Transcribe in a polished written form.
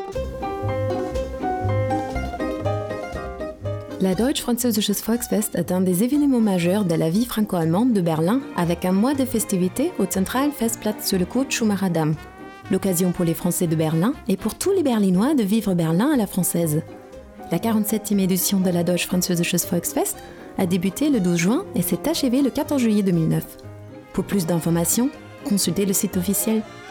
La Deutsch-Französisches Volksfest est un des événements majeurs de la vie franco-allemande de Berlin avec un mois de festivités au Zentralfestplatz sur le Kurt Schumacher Damm. L'occasion pour les Français de Berlin et pour tous les Berlinois de vivre Berlin à la française. La 47e édition de la Deutsch-Französisches Volksfest a débuté le 12 juin et s'est achevée le 14 juillet 2009. Pour plus d'informations, consultez le site officiel.